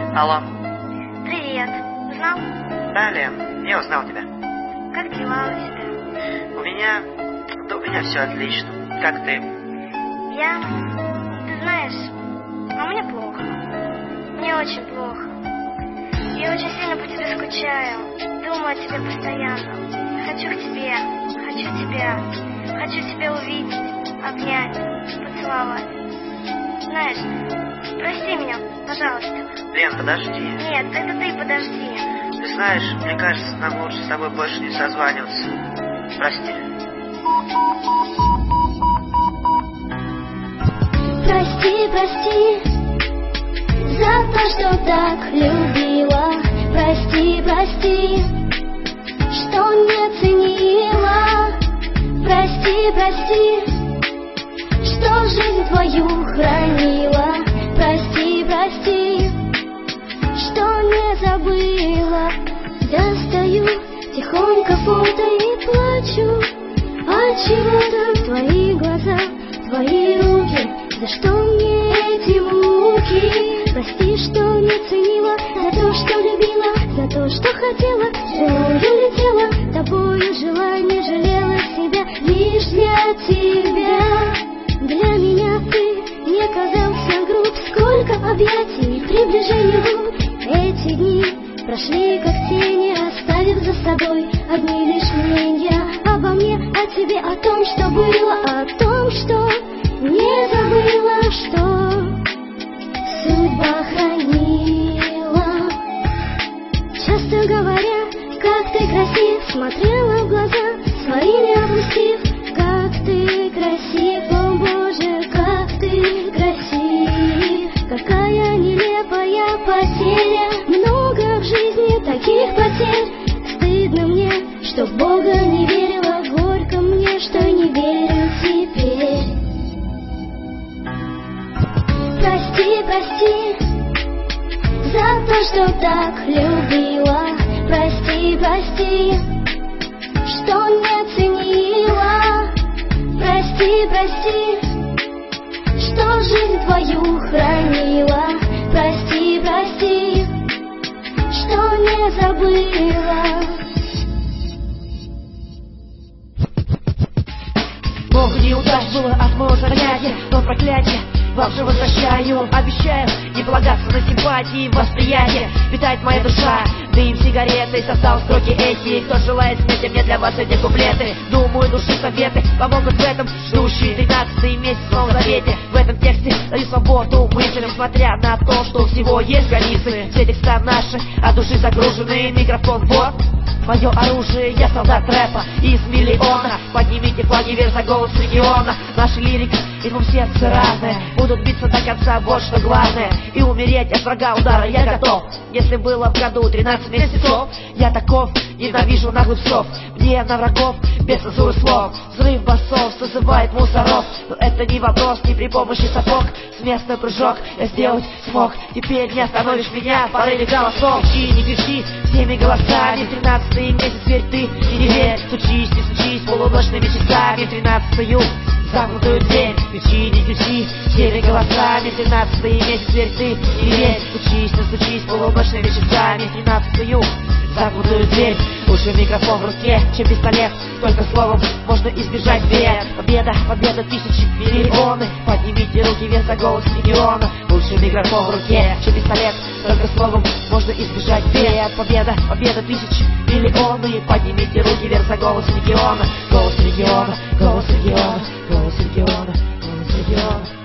Алло. Привет. Узнал? Да, Лен, я узнал тебя. Как дела у тебя? У меня все отлично. Как ты? Ты знаешь, а мне плохо. Мне очень плохо. Я очень сильно по тебе скучаю. Думаю о тебе постоянно. Хочу к тебе. Хочу тебя. Хочу тебя увидеть, обнять, поцеловать. Знаешь, прости меня, пожалуйста. Лен, подожди. Нет, это ты подожди. Ты знаешь, мне кажется, нам лучше с тобой больше не созваниваться. Прости. Прости за то, что так любила. Прости, что не ценила. Прости, что жизнь твою хранила. Прости, что не забыла. Достаю тихонько фото и плачу. Отчего-то твои глаза, твои руки. За что мне эти муки? Прости, что не ценила, за то, что любила, за то, что хотела, живою летела, тобою жила, не жалела себя, лишь для тебя. Для меня ты не казался груб, сколько объятий, приближений губ. Эти дни прошли как тени, оставив за собой одни лишь мнения обо мне, о тебе, о том, что было, о том, что не забыла, что судьба хранила. Часто говоря, как ты красив, смотрела в глаза свои, не опустив. Как ты красив, о Боже, как ты красив. Какая нелепая потеря, много в жизни таких потерь. Стыдно мне, что в Бога не верила, горько мне, что не верю теперь. Прости за то, что так любила. Прости, что не ценила. Прости, что жизнь твою хранила. Прости, что не забыла. Много неудач было от моего занятия, но проклятие вам же возвращаю. Обещаю не полагаться на симпатии, восприятие питает моя душа. Дым, сигареты, состав строки эти. Кто желает смерти, мне для вас эти куплеты. Думаю, души советы помогут в этом. Ждущий 13-й месяц в Новом Завете. В этом тексте даю свободу мыслям, смотря на то, что у всего есть границы. Все текста наши, от души загружены. Микрофон вот мое оружие, я солдат рэпа из миллиона. Поднимите флаги вверх за голос региона. Наша лирика и в сердце разное. Будут биться до конца, вот что главное. И умереть от врага удара я готов. Если было в году 13 месяцев, я таков, ненавижу наглых псов. Мне на врагов без цензуры слов. Взрыв басов созывает мусоров. Но это не вопрос, не при помощи сапог. С места прыжок я сделать смог. Теперь не остановишь меня в порыве голосов. Кричи, не кричи всеми голосами. 13-й месяц, верь ты и не верь. Стучись, не стучись полуночными часами. 13-ю замкнутую дверь. Кричи, не кричи всеми голосами. 13-й месяц, верь ты и не верь. Стучись, не стучись полуночными часами. 13-ю замкнутую дверь. Лучше микрофон в руке, чем пистолет. Только словом можно избежать бед. Победа, тысячи, миллионы. Поднимите руки вверх за голос региона. Лучше микрофон в руке, чем пистолет. Только словом можно избежать бед. Победа, тысячи, миллионы. Поднимите руки вверх за голос региона. Голос региона, голос региона, голос региона, голос региона.